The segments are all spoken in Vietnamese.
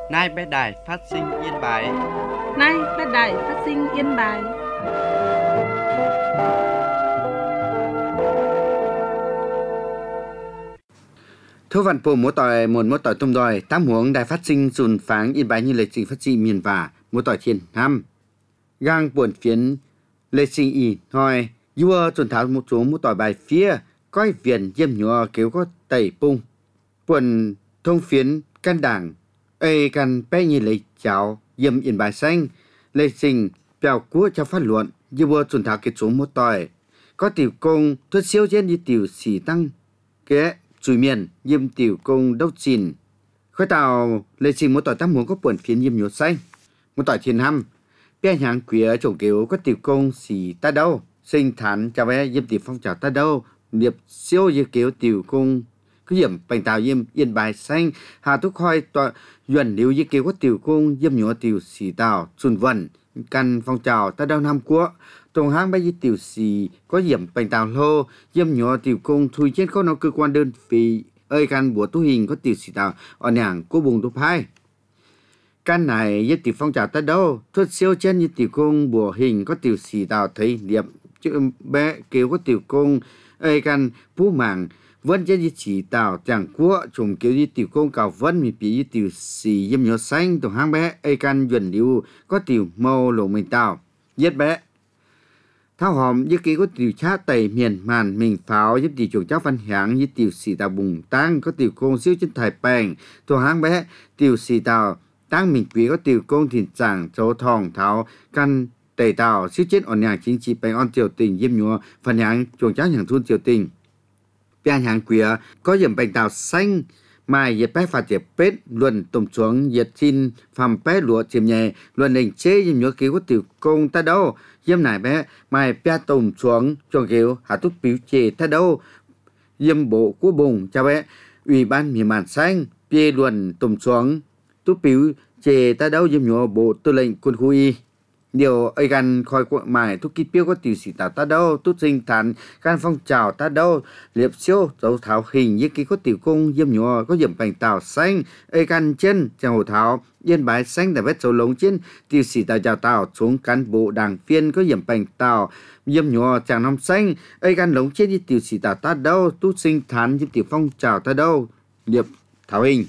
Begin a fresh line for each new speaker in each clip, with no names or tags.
Nay bé đài phát sinh yên bài.
Nay bé đài phát sinh yên bài.
Thưa văn bộ mỗi tỏi tôm đòi tám huống đài phát sinh dùn pháng yên bài như lịch trình phát sinh miền và mỗi tỏi thiên nam gang buồn phiến lịch trình y hỏi vua chuẩn thảo một số mỗi tỏi bài phía coi viền diêm nhựa kiểu có tẩy bung buồn thông phiến can đảng ê can bé như lịch cháo diêm yên bài xanh lịch trình bèo cua cho phát luận vua chuẩn thảo kết số mỗi tỏi có tiểu công thuyết siêu trên như tiểu xỉ tăng kế chui miền diêm tiểu công đốc chín khởi tàu lệ trình một tỏi tám muốn có buồn phiến diêm nhột xanh một tỏi thiên hăm bé hàng quía trồng kiểu có tiểu công xì ta đâu sinh thán chào bé diêm tiểu phong trào ta đâu điệp siêu như kiểu tiểu công cứ diệm bành tàu diêm yên bài xanh hà thúc khoi tọa duyên nếu như kiểu có tiểu công diêm nhột tiểu xì tàu xuân vần căn phong trào ta đâu năm quốc tổng hang bây giờ tiểu xì có diệm bành tàu lô diêm nhỏ tiểu công thui trên có nó cơ quan đơn vị ơi căn bùa tu hình có tiểu xì tàu ở nàng cô bùng tu hai căn này với tiểu phong trào ta đâu thuật siêu trên như tiểu công bùa hình có tiểu xì tàu thấy điểm chữ bé kêu có tiểu công ơi căn phú mạng vẫn trên như chỉ tàu chẳng quốc trùng kêu như tiểu công cào vẫn mi bị tiểu xì diêm nhỏ xanh tổng hang bé ơi căn duyên liu có tiểu màu lộ mình tàu giết bé thao hòm với ký có tiểu chá tẩy miền màn mình pháo giúp tiểu chuồng cháu văn hãng với tiểu xì tàu bùng tăng có tiểu công siêu trên thải bèn thuộc hang bé tiểu xì tàu tăng mình quý có tiểu công thìn chẳng chỗ thòng tháo căn tẩy tàu siêu trên ổn nhàng chính trị bèn on tiểu tình diêm nhúa phần hãng chuồng cháu hàng thun tiểu tình bèn hãng quý có điểm bèn tàu xanh mai dệt bé phạt tiệp pết luận tôm xuống dệt xin phàm bé lụa chiêm nhẹ luận hình chế diêm nhúa ký có tiểu công ta đâu diêm này bé mai bé tôm xuống cho kiểu hạ túc biểu chê ta đâu diêm bộ của bùng cho bé ủy ban miền màn xanh bê luận tôm xuống túc biểu chê ta đâu diêm nhúa bộ tư lệnh quân khu y điều ấy gan khoi quận mài túc ký biểu có tiểu sĩ tạo ta đâu túc sinh thản gan phong trào ta đâu liệp siêu dấu thảo hình như ký có tiểu công diêm nhúa có diệm bành tàu xanh ấy gan chân chàng hồ thảo yên bái xanh đã vết dấu lống trên tiểu sĩ tạo chào tàu xuống cán bộ đảng viên có diệm bành tàu diêm nhúa chàng năm xanh ấy gan lống trên như tiểu sĩ tạo ta đâu túc sinh thản như tiểu phong trào ta đâu liệp thảo hình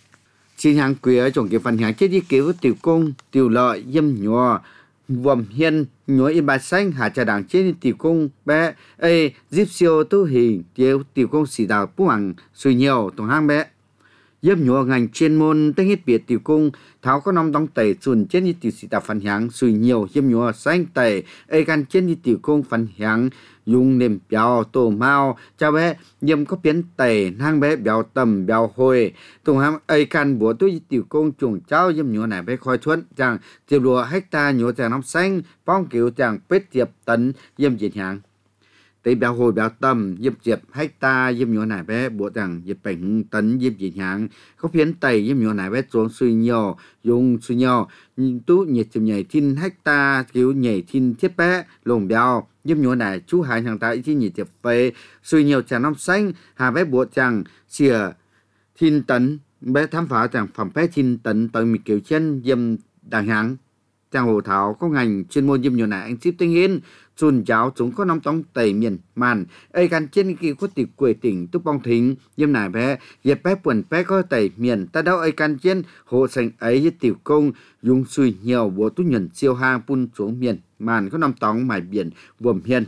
xin hàng quý trồng cái phần hàng chết đi cứu tiểu công tiểu lợi diêm nhúa vầm hiên nhúa yên bài xanh hạ trà đảng trên tiểu công bé ê giúp siêu tu hình tiểu công xì đào bú hoàng suy nhiều tổng hang bé diêm nhúa ngành chuyên môn tên hết biệt tiểu công tháo có năm đóng tẩy chuồn trên như tiểu xì đào phần hạng suy nhiều diêm nhúa xanh tẩy ê gan trên như tiểu công phần hạng dùng nêm béo tổ mao cho bé diêm có biến tẩy hang bé béo tầm béo hồi tổng hang ê can búa tôi tiểu công chuồng cháu diêm nhúa này bé khoi thuận chẳng tiểu lúa hecta nhúa chàng năm xanh phong kiểu chàng pết tiệp tấn diêm diện hạng tế béo hồi béo tầm diêm diệp hecta diêm nhúa này bé búa chẳng diệp bệnh tấn diêm diện hạng có biến tẩy diêm nhúa này bé xuống suy nhiều dùng suy nhiều tú nhiệt chìm nhảy thiên hecta kiểu nhảy thiên thiết bé lồng béo diêm nhúa này chú hai thằng ta ít nhiệt tiệp phê suy nhiều chàng năm xanh hà bé búa chẳng xìa thiên tấn bé thám phá chẳng phẩm bé thiên tấn tới mì kiểu chân diêm đàng hạng chàng hồ thảo có ngành chuyên môn diêm nhúa này anh ship tinh hiến chuồn cháu chúng có năm tông tẩy miền màn ấy gan trên kia có tiệp quê tỉnh túc bong thính diêm này bé dẹp bé quần bé có tẩy miền ta đâu ấy gan trên hộ sành ấy với tiểu công dùng suy nhiều búa tú nhuận siêu hang pun xuống miền màn có năm tông mải biển vườn hiền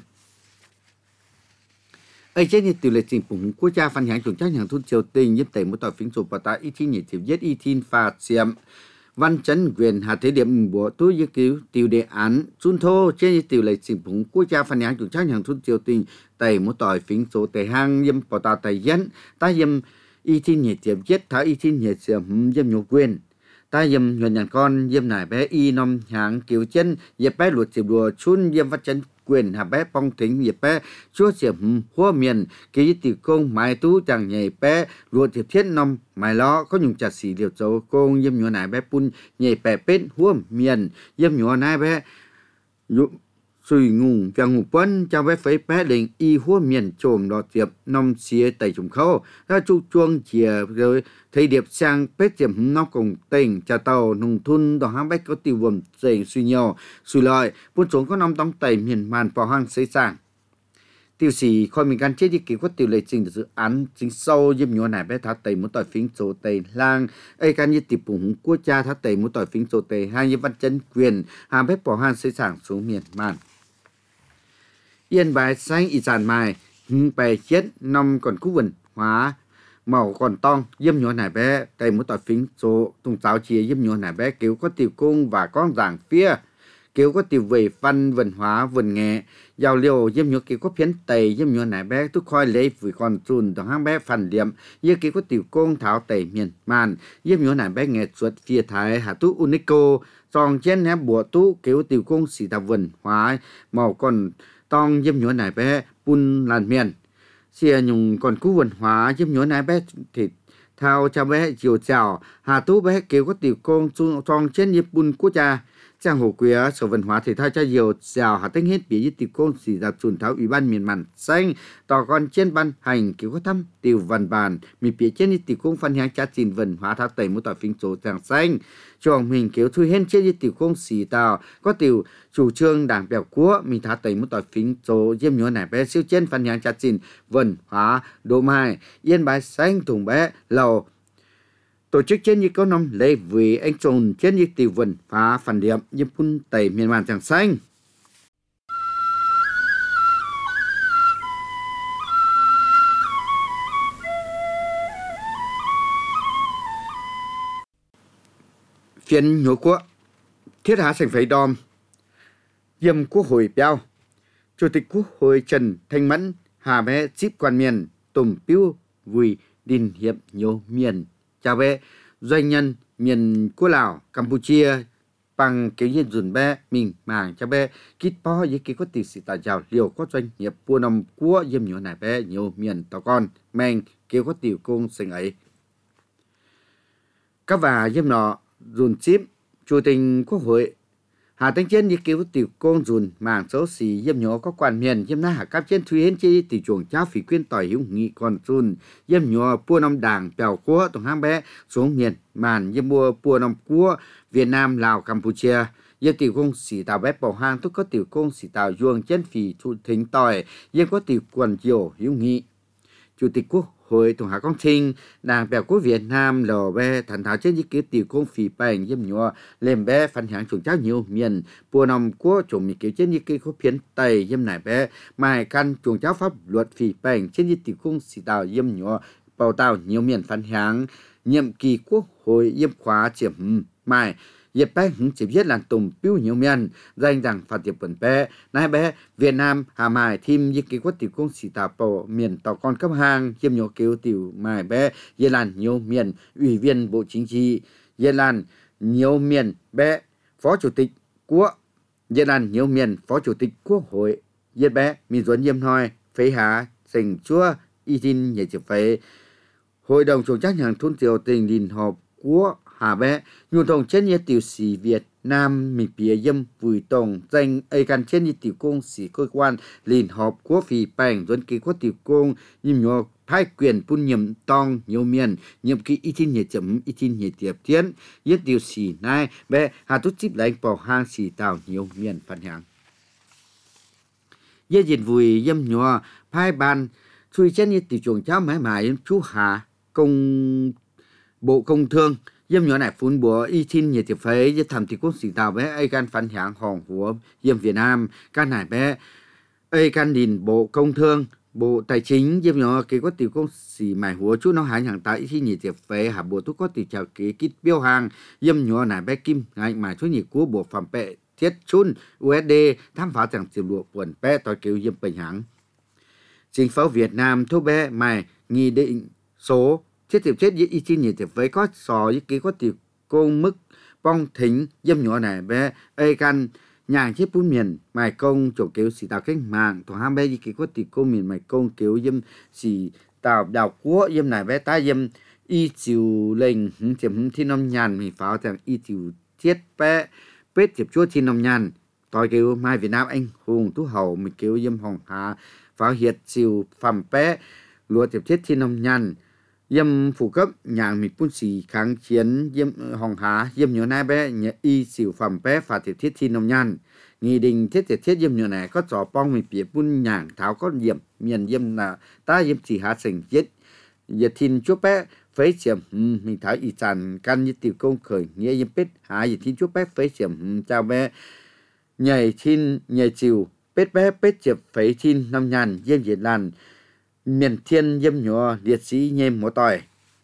ấy trên như tiểu lệ trình phụng quốc gia phân hạng chuẩn chắc hàng thôn triều tình giúp tẩy một tỏi phím sụp và tại y thi nhiệt thiệp giết y thiên phạt xiêm văn chấn quyền hạ thế điểm bộ túi dự cứu tiểu đề án xuân thô trên tiểu lệ trình phụng quốc gia phân hạng chuẩn chắc hàng thôn triều tình tẩy một tỏi phím số tẩy hang diêm bảo tàu tẩy dẫn ta diêm y thiên nhiệt thiệp giết tháo y thiên nhiệt thiệp diêm nhục quyền ta diêm nhuận nhàn con diêm nải bé y nom hạng kiểu chân dẹp bé luật diệp đùa chun diêm văn chấn quyền hạ bé phong thính dẹp bé chúa diệp hoa miền ký tiểu công mai tú chẳng nhảy bé luật diệp thiết nom mai lo có nhung chặt xỉ liều dấu công diêm nhúa nải bé pun nhảy bé pết hoa miền diêm nhúa nải bé Sùi ngùng và ngủ bấn cho bé phấy bé đình y hua miền trồm đỏ tiệp nông xía tẩy trùng khâu. Ra chu chuông chìa rồi thấy điệp sang bếp tiệm nó cùng tỉnh trà tàu nông thun đỏ hang bách có tiêu vườn dày suy nhiều. Sùi lợi buôn xuống có nông tông tẩy miền màn vào hang xây sàng. Tiêu sĩ khỏi mình gan chết như kiểu có tiêu lệ trình dự án chính sâu dâm nhỏ này bé thả tẩy muốn tỏi phính chỗ tẩy lang ấy gan như tiệp bụng quốc cha thả tẩy muốn tỏi phính chỗ tẩy hai như văn chân quyền hàng bếp bỏ hang xây sàng xuống miền màn. Yên Bái xanh y sản mài bè chết năm còn cú vần hóa màu còn tong dâm nhỏ này bé tẩy muốn tỏi phính chỗ tung giáo chia dâm nhỏ này bé kiểu có tiêu cung và con giảng phía kiểu có tiêu về văn văn hóa vần nghệ giao lưu dâm nhỏ kiểu có phiến tẩy dâm nhỏ này bé tôi khoi lấy với con trùn trong hang bé phần điểm như kiểu có tiêu công tháo tẩy miền màn dâm nhỏ này bé nghệ thuật phía thái hà tú unico tròn trên nét bùa tú kiểu tiêu công xì tà vần hóa màu còn tong dâm nhỏ này bé bun làn miền xìa nhung còn cú vần hóa dâm nhỏ này bé thì thao cho bé chiều chào hà tú bé kiểu có tiêu công tròn trên như bun quốc gia trang hồ quế sở văn hóa thể thao cho nhiều xào hà tinh hết bị như tiêu công xì dạp chuẩn tháo ủy ban miền màn xanh tỏ còn trên ban hành kiểu có thăm tiêu văn bản mi bị trên như tiêu công phân hàng trả trình văn hóa tháo tẩy một tỏi phình số trang xanh chọn mình kiểu thui hết trên như tiêu công xì tàu có tiêu chủ trương đảng bèo quốc mình tháo tẩy một tỏi phình số diêm nhỏ này bé siêu trên phân hàng trả trình văn hóa độ mai Yên Bái xanh thùng bé lầu tổ chức trên như có năm lễ vì anh trồn trên như tiêu vần phá phần điểm như phun tẩy miền màn tràng xanh. Phiên nhổ quốc thiết hạ sành phấy đom Diêm Quốc hội Béo Chủ tịch Quốc hội Trần Thanh Mẫn Hà bé chip quan miền tùm piu vui đình hiệp nhổ miền chào bé doanh nhân miền của Lào, Campuchia bằng cái nhân dùn bé mình màng cho bé kít po với cái có tỷ sĩ tài giàu liều có doanh nghiệp buôn nông của dâm nhỏ này bé nhiều miền tàu con men kêu có tiểu công sinh ấy các bà dâm nọ dùn chip chủ tịch Quốc hội Hà Tĩnh trên như kiểu tiểu công dùn màng số xì dâm nhỏ có quan miền dâm na hạ cấp trên thuy hên chi tiểu chuồng cháu phỉ quyên tỏi hữu nghị còn dùn dâm nhỏ pua nông đảng bèo của tổng hang bé xuống miền màn dâm mua pua nông của Việt Nam Lào Campuchia dâm tiểu công xì tàu bé bảo hang tức có tiểu công xì tàu duông trên phỉ thu thính tỏi dâm có tiểu quần chiều hữu nghị Chủ tịch Quốc hội Tổng hạ Công Trình đảng bèo quốc Việt Nam lò bé thành thảo trên như kiểu tiểu công phỉ bành dâm nhỏ lên bé phân hạng chuồng cháu nhiều miền bùa nòng của chủng mỹ kiểu trên như kiểu có phiến tây dâm này bé mai căn chuồng cháu pháp luật phỉ bành trên như tiểu công xì tàu dâm nhỏ bào tàu nhiều miền phân hạng nhiệm kỳ Quốc hội dâm khóa chiếm mai Dịp bé hứng chỉ biết là tùm piu nhiều miền danh rằng phạt tiệp bẩn bé nãy bé Việt Nam hà mài thêm như cái quất tiểu công xì tà bộ miền tàu con cấp hàng chiêm nhỏ kêu tiểu mài bé Yên Lan nhiều miền ủy viên Bộ Chính trị Yên Lan nhiều miền bé phó chủ tịch của Yên Lan nhiều miền phó chủ tịch Quốc hội Yên bé miền duẩn nhiêm hoi phế há sành chúa y tin nhảy chụp phế hội đồng chủ trách hàng thôn triều tình đình họp của Hà bé nhu thông trên như tiểu sĩ Việt Nam mình bìa dâm vùi tổng danh ấy căn trên như tiểu công sĩ cơ quan liên họp của phì bành dẫn kỳ của tiểu công nhưng nhỏ thái quyền phun nhiệm tong nhiều miền nhiệm kỳ y tin nhẹ chấm y tin nhẹ tiệp tiến nhất tiểu sĩ này bé hà tút chip lãnh bảo hang sĩ tàu nhiều miền phản hàng dễ diện vùi dâm nhỏ phai ban chui trên như tiểu chuồng cháu mãi mãi chú Hà công Bộ Công Thương dâm nhỏ này phun bùa y tin nhiệt tiệp phế với thẩm thị quốc sĩ tàu bé ai can phản hạng hòn của dâm Việt Nam can này bé ai can đình Bộ Công Thương Bộ Tài chính dâm nhỏ cái có tiểu công sĩ mài húa chú nó hãng hàng tại khi nhiệt tiệp phế hạ bộ thuốc có tiểu chào kế kít biêu hàng dâm nhỏ này bé kim ngạnh mài chú nhiệt của bộ phẩm bệ thiết chun USD tham phá chẳng chịu lụa quần bé tỏi kêu dâm bình hãng chính phủ Việt Nam thuốc bé mài nghị định số thiết tiệp chết với y tin nhiệt tiệp với có sò với ký có tiểu công mức bong thính dâm nhỏ này bé ai can nhàng chết bún miền mài công chỗ kiểu xì tàu cách mạng thằng ham bé với ký có tiểu công miền mài công kiểu dâm xì tàu đào cua dâm này bé ta dâm y chiều lệnh tiệm thiên nông nhàn mình pháo thằng y chiều thiết bé bết tiệp chúa thiên nông nhàn tôi kêu mai Việt Nam anh hùng tú hậu mình kêu dâm hồng hạ pháo hiệt siêu phẩm bé lúa tiếp thiết thiên nông nhàn dâm phụ cấp nhàng mình phun xì kháng chiến dâm hồng hạ dâm nhỏ nai bé nhẹ y siêu phẩm bé phá tiếp thiết thiên nông nhàn nghị định thiết dâm nhỏ này có trò bong mình bịa phun nhàng tháo có dâm miền dâm là ta dâm chỉ hạ sình chết giờ thiên chúa bé phế xiêm mình tháo ý tràn căn như tiểu công khởi nghĩa dâm bết hạ giờ thiên chúa bé phế xiêm chào bé nhảy thiên nhảy chiều bết bé bết chiệp phế thiên năm nhàn dâm việt lan miền thiên dâm nhỏ liệt sĩ nhem mỏ tỏi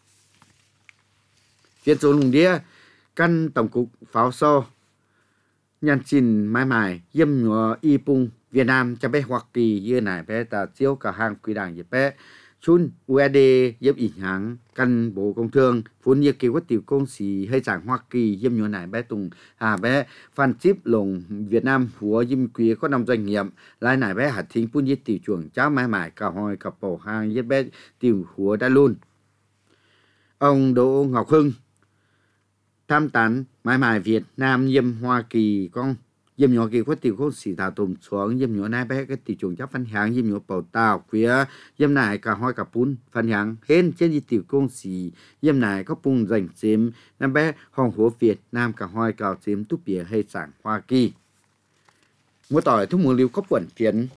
phiên số lùng đĩa căn tổng cục pháo so nhàn xin mãi mãi dâm nhỏ y pung Việt Nam cho bé Hoa Kỳ như này bé ta chiếu cả hàng quy đảng dịp bé chun USD dâm ý hãng căn bộ công thương vốn như kêu có tiểu công sĩ hay giảng Hoa Kỳ dâm nhỏ này bé tùng bé phan chip lồng Việt Nam của dâm quý có 5 doanh nghiệp lại này bé hạt thính phun như tiểu chuồng cháu mãi mãi cả hồi cả bầu hàng dâm bé tiểu của đã luôn ông Đỗ Ngọc Hưng tham tán mãi mãi Việt Nam dâm Hoa Kỳ con dâm nhỏ kia có tiểu công sĩ thảo tùm xuống dâm nhỏ này bé cái tiểu chuồng cháu phân hàng dâm nhỏ bầu tàu phía dâm này cả hoa cả pun phân hàng hên trên như tiểu công sĩ dâm này có pung dành xiêm năm bé hồng hố Việt Nam cả hoa cào xiêm túp bìa hay sảng Hoa Kỳ mua tỏi thuốc mùa liêu có quẩn kiến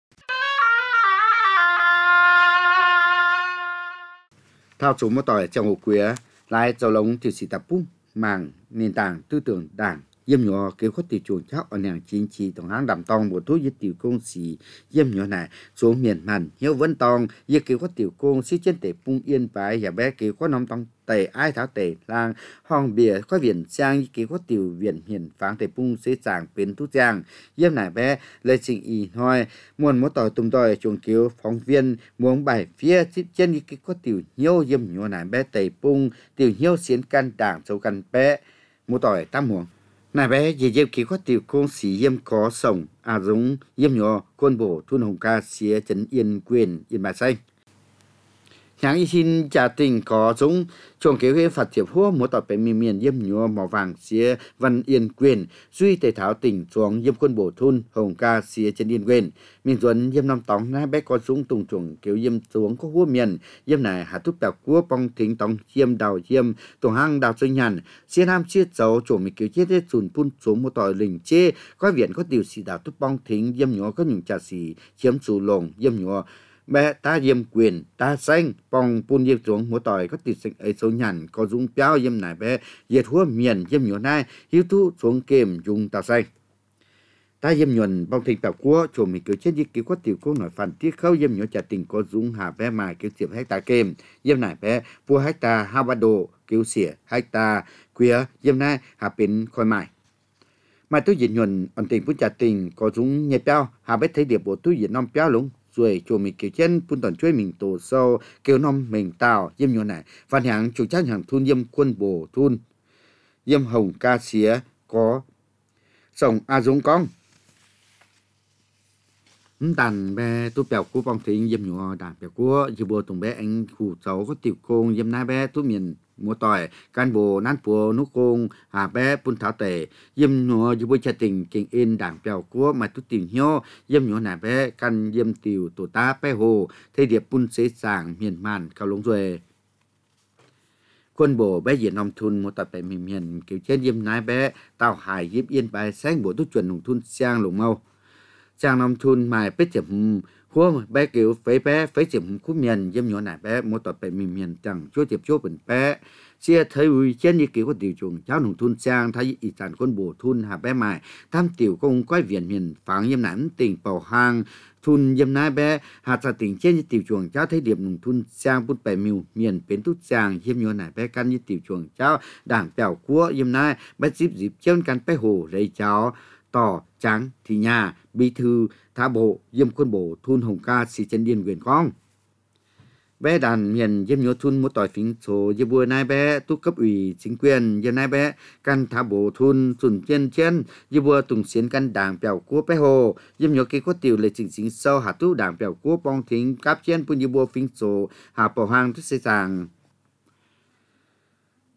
thao chúng mua tỏi trong hồ quế lại dầu lống tiểu sĩ tập pung màng nền tảng tư tưởng đảng dâm nhỏ kêu có tiểu chuồng cháu ở nàng chính trị tổng hãng đàm tòng bộ thuốc với tiểu công sĩ dâm nhỏ này xuống miền màn hiếu vẫn tòng giờ kêu có tiểu công sĩ trên tể pung yên bái và bé kêu có nông tòng tể ai tháo tể lang hòn bìa có viện trang kêu có tiểu viện hiền phán tể pung sẽ giảng biến thu giang dâm này bé lấy trình ý thôi muốn mỗi tỏi tùm tỏi chuồng kêu phóng viên muốn bài phía trên kêu có tiểu nhiêu dâm nhỏ này bé tể pung tiểu nhiêu xiến căn đảng châu căn bé mỗi tỏi tam muộn này bé dì dêm kêu có tiểu công sĩ dêm có sống giống dêm nhỏ quân bộ thun hồng ca xía trấn yên quyền yên bài xanh Hãng y xin trả tình có giống chuồng kế hoạch phát triển hua mỗi tỏi bể miền dêm nhỏ màu vàng xía văn yên quyền duy tề tháo tỉnh xuống dêm quân bộ thun hồng ca xía trấn yên quyền miền duẩn dêm năm tóng na bé có súng tùng chuồng kéo dêm xuống có hua miền dêm này hạ túc đào cua bong thính tóng dêm đào dêm tổ hang đào sinh nhàn xía nam chiết dấu chuồng mình kéo chết chùn phun xuống một tỏi lình chê có viện có điều xì đào túc bong thính dêm nhỏ có những trà xì chiếm chủ lồng dêm nhỏ bé ta dêm quyền ta xanh bong phun dêm xuống một tỏi có tiệt sinh ấy số nhàn có dung béo dêm này bé diệt hua miền dêm nhỏ này hiếu thu xuống kềm dùng ta xanh ta dêm nhuần bong thịt bào cua chuồng mình kéo chết như kéo có tiểu cô nói phản tiết khâu dêm nhỏ trả tình có dung hà bé mà kéo tiệp hecta kềm dêm này bé vua hecta hai ba độ kéo xỉa hecta quía dêm này hà pin khôi mại mà tôi diễn nhuần ẩn tình phun trả tình có dung nhẹ béo hà bé thấy điệp bộ tôi diễn non béo lúng rồi chuồng mình kéo chân phun toàn chuối mình tổ sâu kéo non mình tàu dêm nhỏ này phản hàng chủ trang hàng thun dêm quân bổ thun dêm hồng ca xía có sống giống con đàn bé tôi bèo cú bong thính dêm nhỏ đàn bèo cú dư bùa tùng bé anh khu cháu có tiểu công dêm nai bé tôi miền mua tỏi can bồ nát bùa nút công hà bé phun tháo tể dêm nhỏ dư bùa cha tình kinh in đàn bèo cú mà tôi tìm hiếu dêm nhỏ này bé can dêm tiểu tổ ta bé hồ thế điệp phun xế sàng miền màn cao lống rồi quân bộ bé diễn nông thôn một tập tại miền kiểu trên dêm nai bé tàu hải dêm yên bài sáng bộ tôi chuẩn nông thôn sang lồng mâu sang nông thôn mài bé chậm hua bé kiểu bé chậm khu miền dêm nhỏ này bé một tập tại miền chẳng chúa chụp chúa bình bé chia thấy ui trên như kiểu có tiểu chuồng cháu nông thôn sang thấy ý sản quân bộ thôn hà bé mài tham tiểu công quay viện miền phẳng dêm nản tỉnh bầu hang thun dêm nai bé hạt ra tỉnh trên như tiểu chuồng cháu thấy điểm nông thôn sang bút bảy miền bến tút sang dêm nhỏ này bé căn như tiểu chuồng cháu đảng bèo cua dêm nai bé dịp trên căn bé hồ rây cháu tỏ trắng thì nhà bí thư thả bộ dêm quân bộ thun hồng ca xì chân điên quyền con bé đàn miền dêm nhớ thun một tỏi phím số dêm bùa nai bé tu cấp ủy chính quyền dêm nai bé căn thả bộ thun sùn trên dêm bùa tùng xiên căn đảng bèo cua bé hồ dêm nhớ cái có tiểu lệ chính sâu hạ tu đảng bèo cua bong thính cáp trên pun dêm bùa phím số hạ bảo hàng thức xây sàng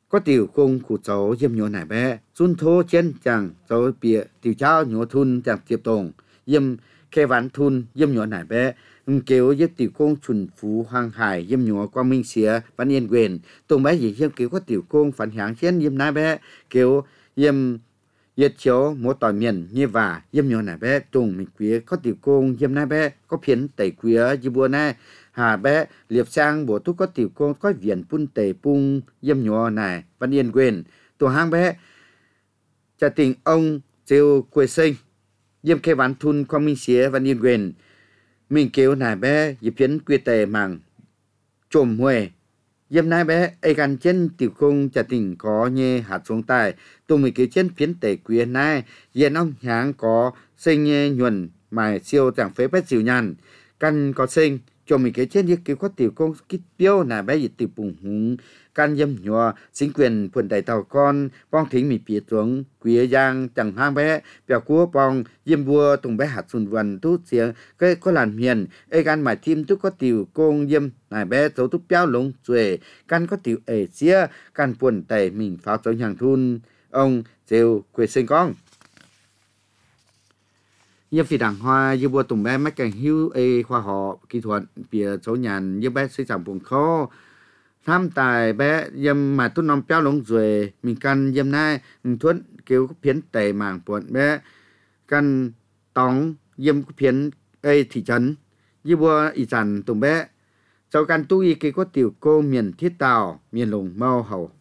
có tiểu công của cháu yếm nhỏ nải bé xuân thô trên chẳng cháu bịa tiểu cháu nhỏ thun chẳng tiếp tổng yếm khe ván thun yếm nhỏ nải bé kêu yếm tiểu công chuẩn phú hoàng hải yếm nhỏ quang minh xía văn yên quyền tổng bé gì yếm kêu có tiểu công phản hạng trên yếm nải bé kêu yếm yết chiếu một tỏi miền như và yếm nhỏ nải bé trùng mình quý có tiểu công yếm nải bé có phiến tẩy quý như bùa này hà bé liệp sang bộ tu có tiểu công có viền pun tề pung yếm nhỏ này văn yên quyền tổ hang bé cha tình ông trêu quê sinh yếm khe ván thun quang minh xía văn yên quyền mình kêu nải bé yếm phiến quy tề màng trồm huề yếm nải bé ai gan trên tiểu công cha tình có nhê hạt xuống tài tụ mình kêu trên phiến tề quý này yên ông nháng có sinh nhuần mài siêu chẳng phế bét dịu nhàn căn có sinh cho mình cái trên cái có tiểu công kích tiêu là bé dịch tiểu bùng hùng can dâm nhỏ chính quyền phường đại tàu con bong thính mình phía xuống quý giang chẳng hang bé bèo cua bong dâm vua tùng bé hạt xuân vần tút xiềng cái có làn miền ai gan mải tim tút có tiểu công dâm này bé dấu tút béo lông xuề can có tiểu ể xía can phường tẩy mình pháo chống hàng thun ông rêu quê sinh con như phi đảng hoa như bùa tùng bé mắc cảnh hữu khoa học kỹ thuật bìa số nhàn như bé xây sản vùng khó tham tài bé dâm mà tôi nằm béo lông rồi mình căn dâm nay thuận kêu phiến tẩy mảng buồn bé căn tóng dâm phiến thị trấn như bùa ý sản tùng bé sau căn tu y cái có tiểu cô miền thiết tàu miền lùng mau hầu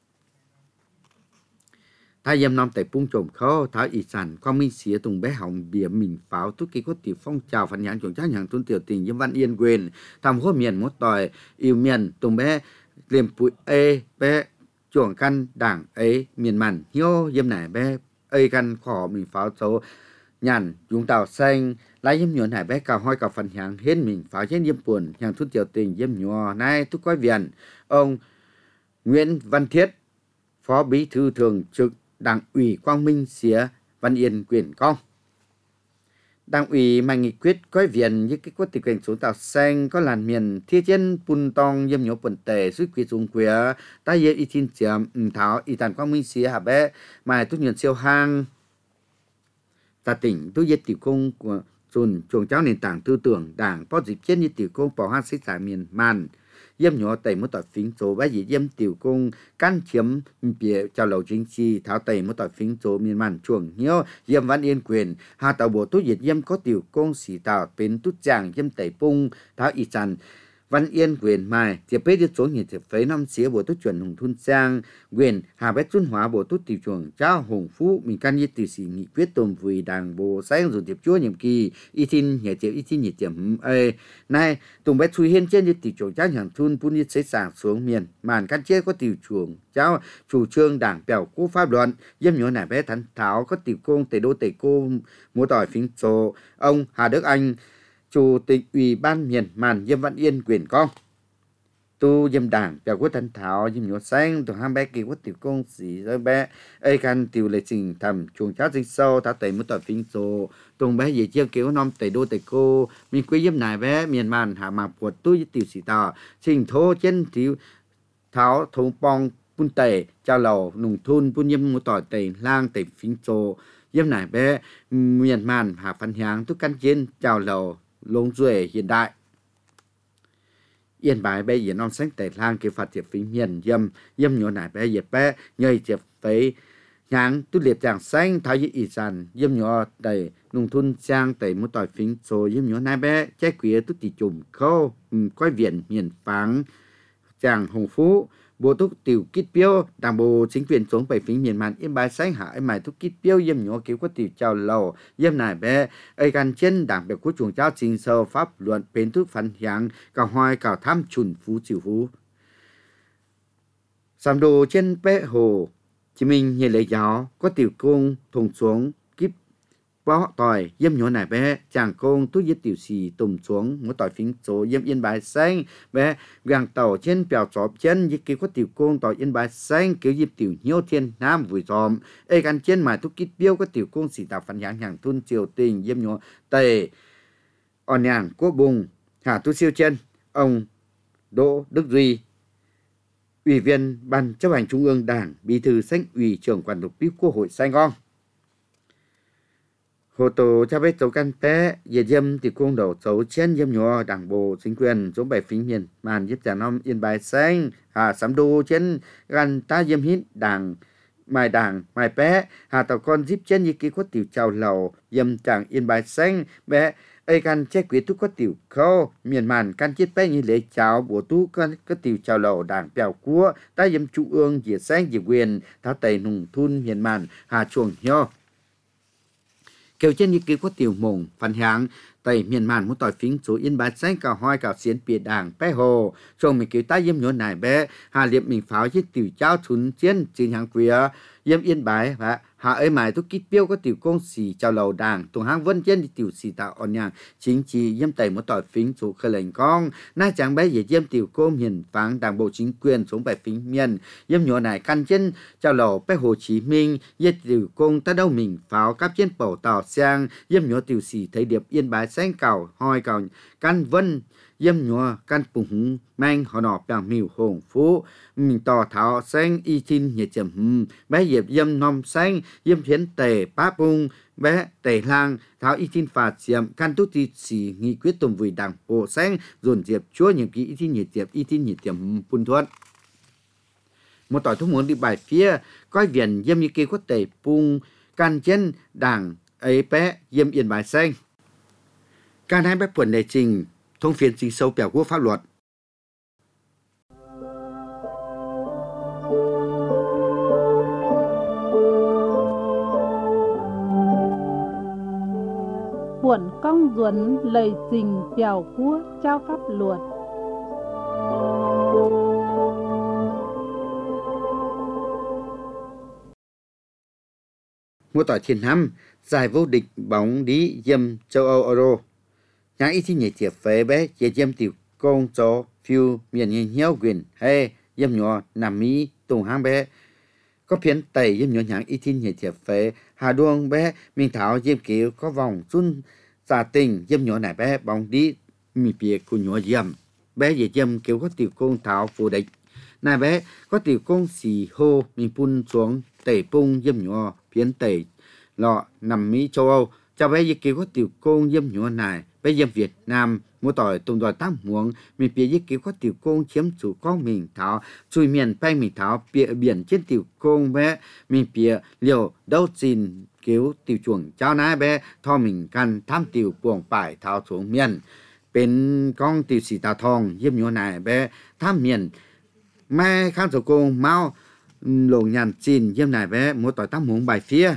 thái yếm năm tại pung trộm khó thái ý sản quang minh xía tùng bé hỏng bìa mình pháoทุกkỳ có tiểu phong trào phản nhãn chuẩn chắc hàng tuân tiểu tình yếm văn yên quyền tham hốt miền một tỏi yêu miền tùng bé liềm bụi bé chuồng căn đảng ấy miền màn hiếu yếm nải bé căn khỏ mình pháo số nhàn dùng tàu xanh lái yếm nhuận hải bé cào hoi cào phản nhãn hết mình pháo trên yếm buồn hàng tuân tiểu tình yếm nhọ nay thúc coi viện ông Nguyễn Văn Thiết phó bí thư thường trực Đảng ủy Quang Minh xía Văn Yên quyền con Đảng ủy mà nghị quyết có viện như cái quyết định cảnh số tàu xanh có làn miền thiết chân pun tong yếm nhổ bẩn tề suy quy dùng quía ta yên y tin chiếm tháo y tàn Quang Minh xía hà bé mà tốt nhận siêu hang ta tỉnh tôi yết tiểu công của dồn chuồng cháu nền tảng tư tưởng đảng có dịp trên như tiểu công bỏ hang xích giải miền màn yếm nhỏ tẩy một tỏi phím số bái dị yếm tiểu công can chiếm bìa chào lầu chính trị tháo tẩy một tỏi phím số miền màn chuồng hiếu yếm văn yên quyền hà tàu bộ tốt diệt yếm có tiểu công xỉ tạo bến tút giang yếm tẩy pung tháo y tràn văn yên quyền mai tiệp bế đi xuống nhiệt tiệp phế năm xía bộ tốt chuẩn hùng thun sang quyền hà bét xuân hóa bộ tốt tiểu chuồng trao hùng phú mình can nhiệt tiểu sĩ nghị quyết tồn vùi đảng bộ sáng rồi tiệp chúa nhiệm kỳ y tin nhà tiệp y tin nhiệt tiệp nay tùng bét chui hiên trên nhiệt tiểu chuồng trao hàng thun pun nhiệt xây sàng xuống miền màn can chế có tiểu chuồng trao chủ trương đảng bèo cố pháp luận yếm nhỏ nải bé thắn tháo có tiểu công tề đô tề cô múa tỏi phím số ông Hà Đức Anh chủ tịch ủy ban miền màn yếm văn yên quyền con tu yếm đảng bèo quốc thân thảo yếm nhỏ xanh từ ham bé kỳ quốc tiểu công sĩ rồi bé can tiểu lệ trình thầm chuồng cháo sinh sâu tháo tẩy một tỏi phím số tùng bé gì chiêu kiểu nom tẩy đô tẩy cô mình quý yếm nải bé miền màn hạ mạc của tu tiểu sĩ tỏ trình thô trên tiểu tháo thùng bong pun tẩy chào lầu nùng thun pun yếm một tỏi tẩy lang tẩy phím số yếm nải bé miền màn hạ phân háng tu căn trên chào lầu lông duệ hiện đại yên bái bé yên non sách tẩy lang kêu phạt tiệp phí miền yếm nhỏ nải bé yết bé nhơi tiệp phí nháng tu liệt chàng xanh thái y ý sản yếm nhỏ đầy nung thun sang tẩy một tỏi phí số yếm nhỏ nải bé trái quía tu tỉ chùm khâu coi viện miền pháng chàng hồng phú bộ túc tiểu kít piêu đảng bộ chính quyền xuống bảy phí miền màn yên bái sáng hạ mài túc kít piêu yếm nhỏ kiểu có tiểu chào lầu yếm nải bé gan trên đảng bèo của chuồng cháu trình sâu pháp luận bến thức phản hiáng cả hoài cả tham chuẩn phú chịu phú sàm đồ trên bé hồ chỉ mình nhảy lấy giáo có tiểu công thùng xuống kíp bó tỏi yếm nhỏ nải bé chàng công tu yết tiểu xì tùm xuống một tỏi phím số yếm yên bài xanh bé gàng tàu trên bèo chóp chân yết kêu có tiểu công tỏi yên bài xanh kêu yếp tiểu nhiêu thiên nam vùi giòm gan trên mài tu kít biêu có tiểu công xì tạo phản nhãn hàng thun triều tình yếm nhỏ tề on nhàng quốc bùng hà tu siêu chân ông Đỗ Đức Duy Ủy viên Ban chấp hành Trung ương Đảng, Bí thư Xanh ủy trưởng Quản lục bí Quốc hội Sài Gòn. Hồ tổ cha bế tàu căn té, dễ dâm thì cung đầu dấu trên dâm nhỏ đảng bộ chính quyền số 7 phím miền màn giúp trả nom Yên Bái xanh, sắm đô trên gần ta dâm hít đảng mài bé, tàu con giúp trên như ký có tiểu chào lầu, dâm chẳng Yên Bái xanh, bé, ấy căn chế quyết thúc có tiểu khâu, miền màn căn chết bé như lễ chào bổ tú có tiểu chào lầu đảng bèo cua, ta dâm trung ương dễ xanh dễ quyền, tháo tẩy nùng thun miền màn, chuồng heo. Kêu trên như kêu có tiểu mộng, phản hạng, tại miền màn muốn tỏi phính số Yên Bái xanh cào hoi cào xiên bìa đảng bé hồ. Trong mình kêu ta dâm nhốn nải bé, liệp mình pháo với tiểu trao thún chiến trên hàng quìa, dâm Yên Bái và ấy mài tôi kít biêu có tiểu công xì chào lầu đảng, tùng hàng vân trên thì tiểu xì tạo ổn nhàng, chính trị dâm tẩy muốn tỏi phính số khởi lệnh con, nai chẳng bé dễ dâm tiểu công hiền pháng đảng bộ chính quyền xuống bài phính miền, dâm nhốn nải căn trên chào lầu bé Hồ Chí Minh, dê tiểu công ta đâu mình pháo cáp trên bầu tàu sang, dâm nhốn tiểu xì thấy điệp Yên Bái xanh cào hoi cào căn vân, dâm nhua căn bùng mang họ nọ bằng miêu hồn phú mình tỏ thảo xanh y tin nhiệt chấm bé dẹp dâm nom xanh dâm phiến tề bá bung bé tề lang thảo y tin phạt diệm căn tút ti xì nghị quyết tùng vùi đảng bộ xanh dồn diệp chúa nhiệm kỳ y tin nhiệt chấm phun thuận một tỏi thuốc muốn đi bài phía coi viện dâm như kia có tề bung căn chân đảng ấy bé dâm Yên Bái xanh can hai bé quần đề trình thông phiên trình sâu bèo của pháp luật.
Buồn công duẩn lời trình bèo của trao pháp luật.
Mùa tỏi thiên năm, giải vô địch bóng đá dâm châu Âu Euro. Nhà ý thì nhảy tiệp phế bé dễ dâm tiểu công cho phiêu miền nhìn nhau quyền hay dâm nhỏ nằm mỹ tùng hang bé. Có phiến tẩy dâm nhỏ nhãn ý thì nhảy tiệp phế hà đuông bé mình thảo dâm kiểu có vòng xuân giả tình dâm nhỏ này bé bóng đi mì bìa của nhỏ dâm. Bé dễ dâm kiểu có tiểu công thảo phù địch. Này bé có tiểu công xì hô mình phun xuống tẩy bung dâm nhỏ phiến tẩy lọ nằm mỹ châu Âu. Cho bé dễ kiểu có tiểu công dâm nhỏ này bé dâm Việt Nam mua tỏi tùng đòi tám muống mình phía dưới kiểu có tiểu công chiếm chủ con mình thảo chui miền bay mình thảo bịa biển trên tiểu công bé mình phía liều đâu xin kiểu tiểu chuồng cháu nái bé tho mình căn tham tiểu buồng phải thảo xuống miền bên con tiểu sĩ tà thong dâm nhỏ này bé tham miền mai khám số công mau lồng nhàn xin dâm này bé mua tỏi tám muống bài phía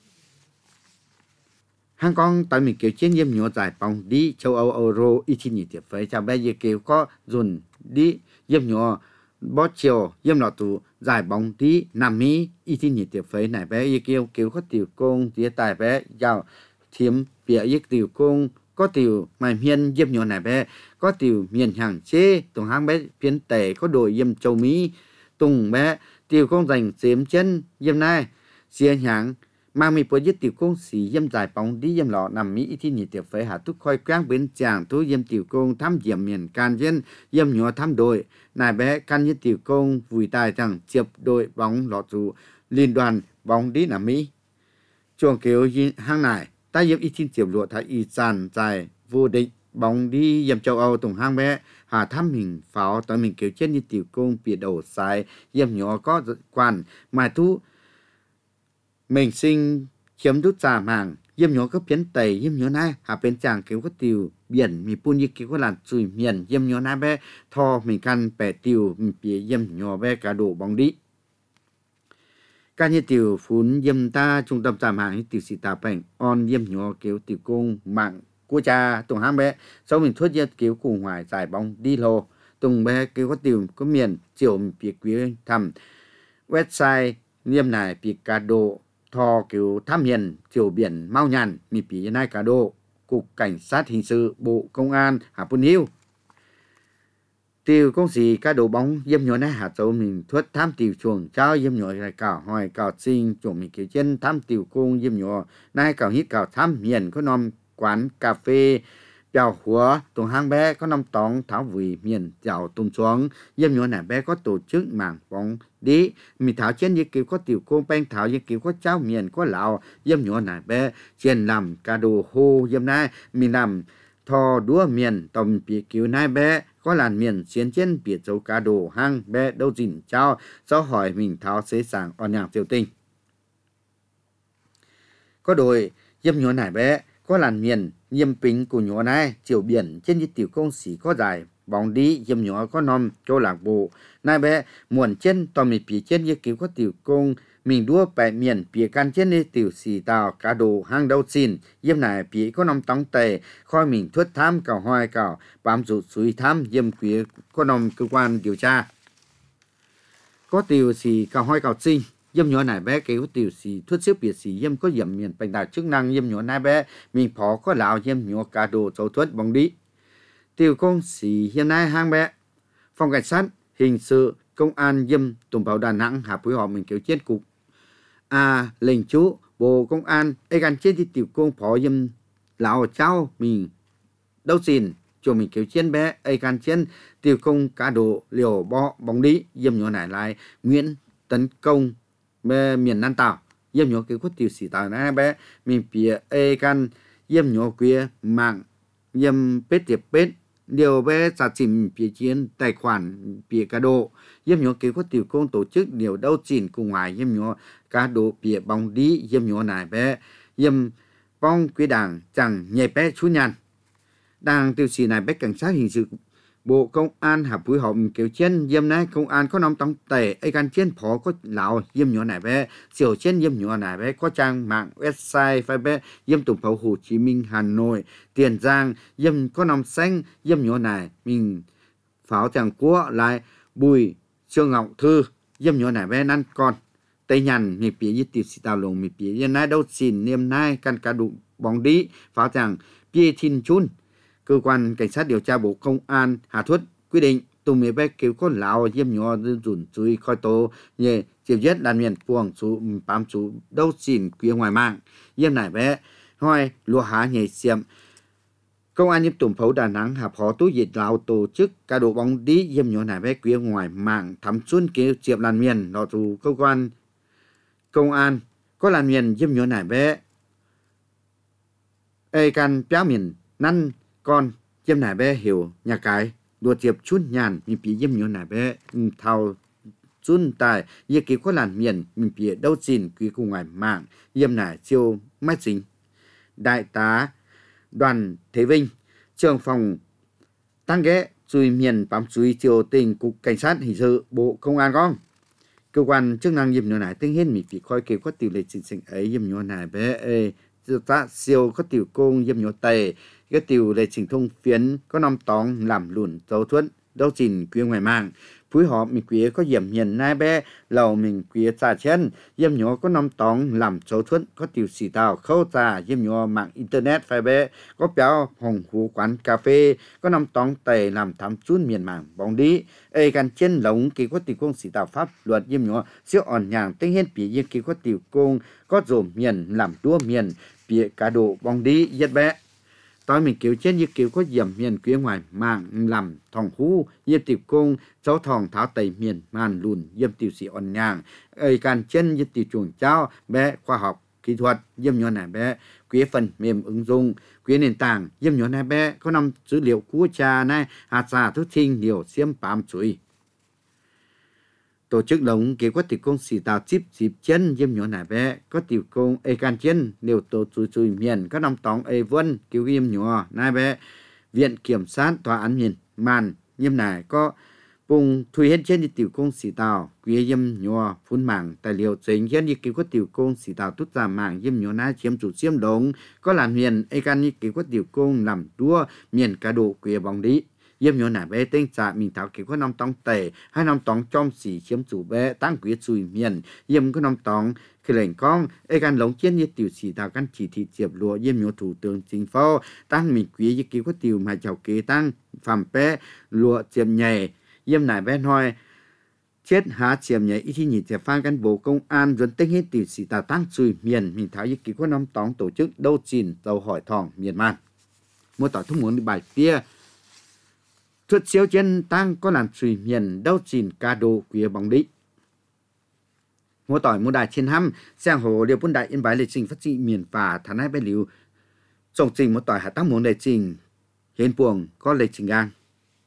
hàng con tại mình kiểu chiến dâm nhỏ giải bóng đi châu Âu Euro y chi nhị tiệp phế chào bé giờ kiểu có dùn đi dâm nhỏ bó chiều dâm lọ tù giải bóng đi Nam Mỹ y chi nhị tiệp phế này bé giờ kiểu có tiểu công tía tài bé giàu thiếm bịa yếc tiểu công có tiểu mài miên dâm nhỏ này bé có tiểu miền hàng chế tùng hàng bé phiến tể có đội dâm châu Mỹ tùng bé tiểu công dành xiếm chân dâm này xia hàng mang mi bố giết tiểu công sĩ dâm giải bóng đi dâm lọ nằm Mỹ thì nhị tiểu phế hạ túc khoi quang bên chàng thu dâm tiểu công thăm diệm miền can dân dâm nhỏ thăm đội nài bé can như tiểu công vùi tài rằng chiệp đội bóng lọ dù liên đoàn bóng đi nằm Mỹ chuồng kiểu hang này ta dâm y thiên chiệp lụa thái y sàn dài vô địch bóng đi dâm châu Âu tùng hang bé hà thăm hình pháo tới mình kiểu chết như tiểu công bịa đầu sai dâm nhỏ có quan mài thu mình sinh chiếm đút giả màng dâm nhỏ có phiến tẩy dâm nhỏ này bên chàng kiểu có tiểu biển mình phun như kiểu có làn chùi miền dâm nhỏ này bé thò mình căn bẻ tiểu mình bịa dâm nhỏ bé cả đồ bóng đi cả như tiểu phun dâm ta trung tâm giả màng như tiểu sĩ tà bảnh on dâm nhỏ kiểu tiểu công mạng của cha tùng hang bé sau mình thuất nhất kiểu cùng ngoài giải bóng đi lô tùng bé kiểu có tiểu có miền chiều mình bịa quý thầm website nghiêm này bịa cả đồ thò kiểu tham hiền chiều biển mau nhàn mi pí nai cả đô cục cảnh sát hình sự bộ công an Pun Hiu tiểu công sĩ cá đồ bóng dâm nhỏ này hạt dấu mình thuất tham tiểu chuồng trao dâm nhỏ này cào hỏi cào sinh chuồng mình kiểu chân tham tiểu công dâm nhỏ nai cào hít cào tham hiền có nom quán cà phê Bèo húa tổ hang bé có 5 tóng tháo vùi miền dạo tùm xuống. Dâm nhỏ nải bé có tổ chức mảng bóng đi. Mì tháo trên như kiểu có tiểu cô bánh tháo như kiểu có cháu miền có lão. Dâm nhỏ nải bé trên làm cá đồ hô dâm nai. Mì làm thò đúa miền tòm bì kiểu nai bé. Có làn miền xuyên trên bìa dấu cá đồ hang bé đâu dình trao. Sau hỏi mình tháo xế sàng on nhàng tiêu tinh. Có đôi dâm nhỏ nải bé có làn miền dâm pính của nhỏ này chiều biển trên như tiểu công sĩ có dài bóng đi dâm nhỏ có nom cho lạc bộ nai bé muộn trên tòm mì phía trên như kiểu có tiểu công mình đua bẻ miền phía can trên như tiểu xì tàu cá đồ hang đâu xin dâm này phía có nom tóng tề khoi mình thuất tham cào hoài cào bám rụt suy tham dâm phía có nom cơ quan điều tra có tiểu xì cào hoài cào sinh. Dâm nhỏ nải bé kéo tiểu xì thuốc xếp biệt xì dâm có dầm miền bành đài chức năng dâm nhỏ nải bé mình phó có lão dâm nhỏ cá đồ châu thuất bóng đi. Tiểu công xì hiện nay hang bé. Phòng cảnh sát hình sự công an dâm tùm bảo Đà Nẵng hạ phối hợp mình kéo chết cục. Lệnh chú bộ công an ấy gần chết thì tiểu công phó dâm lão cháu mình đâu xin cho mình kéo chết bé ấy gần chết tiểu công cá đồ liều bó bóng đi dâm nhỏ nải lại Nguyễn Tấn Công miền Nam Tàu dâm nhỏ cái có tiểu sĩ tàu này bé mình phía e can dâm nhỏ kia mạng dâm pết tiệp pết điều bé giả chìm phía chiến tài khoản phía cá độ dâm nhỏ cái có tiểu công tổ chức điều đâu chỉnh cùng ngoài dâm nhỏ cá độ phía bóng đi dâm nhỏ này bé dâm bong quý đảng chẳng nhảy bé chú nhàn đang tiểu sĩ này bé cảnh sát hình sự bộ công an hợp phối hợp kiểu trên dâm này công an có 5 tông tệ ấy gan trên phó có lão dâm nhỏ này bé siêu trên dâm nhỏ này bé có trang mạng website phải bé dâm tổng phố Hồ Chí Minh Hà Nội Tiền Giang dâm có 5 xanh dâm nhỏ này mình pháo chẳng của lại Bùi Trương Ngọc Thư dâm nhỏ này bé năn con Tây Nhàn mi phía như tiểu sĩ tàu lồng mi phía như này đâu xin niềm nay căn cá đủ bóng đi pháo chẳng bia thiên chun. Cơ quan cảnh sát điều tra bộ công an Hà Thuất quyết định tùng mê bé kêu con lão dâm nhỏ rủn chui khoi tố như chiều giết đàn miền buông chú bám chú đâu xin quý ngoài mạng dâm này bé hoi lúa há nhảy xiêm công an nhếp tùng phố Đà Nẵng hạ phó tú dịch lão tổ chức cá độ bóng đi dâm nhỏ này bé quý ngoài mạng thắm xuân kêu chiệp đàn miền đó dù cơ quan công an có đàn miền dâm nhỏ này bé ê can béo miền năn con dâm nải bé hiểu nhà cái đùa tiệp chút nhàn mình bị dâm nhỏ nải bé thao chun tài như kiểu có làn miền mình bị đâu xin quý cùng ngoài mạng dâm nải siêu máy dính đại tá Đoàn Thế Vinh trưởng phòng tăng ghé chui miền bám chui triều tình cục cảnh sát hình sự bộ công an con cơ quan chức năng dâm nhỏ nải tính hết mình bị coi kiểu có tỷ lệ chính sinh ấy dâm nhỏ nải bé ta siêu có tiểu công dâm nhỏ tề cái tiểu lệ trình thông phiến có 5 tóng làm lùn dấu thuẫn đâu trình quyên ngoài mạng phối hợp mình quý có diệm hiền nai bé lầu mình quý trả chân dâm nhỏ có 5 tóng làm dấu thuẫn có tiểu sĩ tàu khâu trả dâm nhỏ mạng internet phải bé có béo hồng hú quán cà phê có 5 tóng tề làm thám chun miền mạng bóng đi ê gần trên lống kỳ có tiểu công sĩ tàu pháp luật dâm nhỏ siêu ổn nhàng tinh hết bị kỳ có tiểu công có dồn miền làm đua miền bịa cá độ bóng đi rất bé tôi mình kiểu trên như kiểu có diệm miền quý ngoài mạng làm thòng hú dâm tiểu công cháu thòng tháo tẩy miền màn lùn dâm tiểu sĩ ổn nhàng ấy can trên như tiểu chuồng trao bé khoa học kỹ thuật dâm nhỏ này bé quý phần mềm ứng dụng quý nền tảng dâm nhỏ này bé có 5 dữ liệu quốc gia này hạt giả thức sinh nhiều xiêm bám chuối tổ chức đóng kế có tiểu công sĩ tàu chip chân dâm nhỏ nải bé có tiểu công ê can chân đều tổ chui miền có 5 tóng ê vân cứu dâm nhỏ nải bé viện kiểm sát tòa án miền màn dâm nải có vùng thui hết trên tiểu công sĩ tàu quý dâm nhỏ phun mảng tài liệu chính trên như cứu có tiểu công sĩ tàu tút ra mảng dâm nhỏ nải chiếm chủ xiêm đống có làm miền ê can như cứu có tiểu công làm đua miền cá độ quý bóng đi dâm nhỏ nải bé tên trả mình thảo kiểu có 5 tóng tệ 2 năm tóng trong xỉ chiếm chủ bé tăng quyết chui miền dâm có 5 tóng khi lệnh con ê gan lống chiến như tiểu sĩ thảo căn chỉ thị diệp lúa dâm nhỏ thủ tướng chính phủ tăng mình quý như kiểu có tiểu mà chào kế tăng phạm bé lúa diệp nhẹ dâm nải bé nói chết há chiếm nhảy ít thì nhìn sẽ phan cán bộ công an dẫn tính hết tiểu sĩ thảo tăng chui miền mình thảo như kiểu có 5 tóng tổ chức đâu chìn tàu hỏi thòng miền man mua tỏi thúc muốn bài phía thuật xéo chân tăng có làm suy miền đâu chìn ca đồ quía bóng đi mua tỏi mua đài trên hăm sang hồ điều quân đại yên bái lịch trình phát trị miền và thán hai bên liu trồng trình mua tỏi hạ tăng muốn lịch trình hiện buồng có lịch trình gang